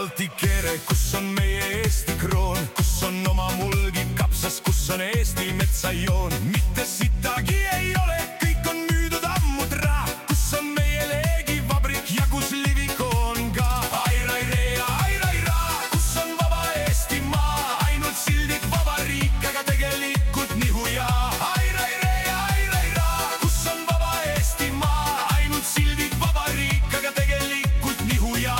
Balti kere, kus on meie Eesti kroon, kus on oma mulgid kapsas, kus on Eesti metsajoon. Mitte sittagi ei ole, kõik on müüdud ammu tra, kus on meie leegivabrik ja kus Liviko on ka. Aira, kus on vaba Eestimaa, ainult sildid vabariik, aga tegelikult nihu ja. Aira, kus on vaba Eestimaa, ainult sildid vabariik, aga tegelikult nihu ja.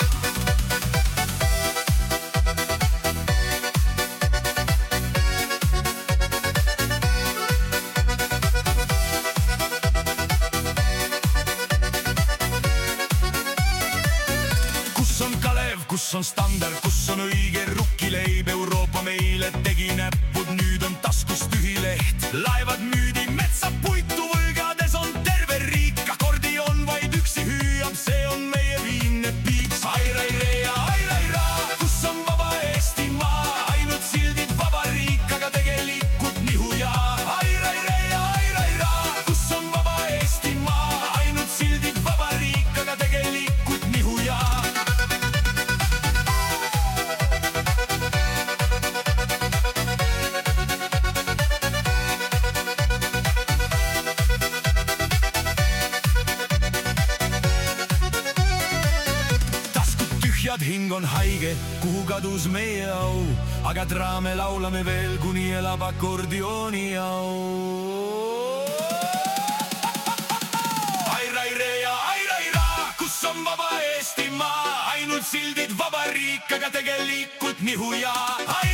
Kus on standard, kus on õige rukkileib, Euroopa meile tegi näppud, nüüd on taskus tühi leht. Laevad müüdi metsapuitu, võlgades on terve riik, akordion vaid üksi hüüab, see on meie viimne piiks. Aira, kus on vaba Eestimaa, ainult sildid vabariik, aga tegelikult nihu ja. Aira, kus on vaba Eestimaa, ainult sildid vabariik, aga tegelikult nihu ja. Hing on haige, kuhu kadus meie au, aga traame laulame veel, kuni elab akordioni au. Aira, kus on vaba Eestimaa, ainult sildid vabariik, aga tegelikult nihu ja.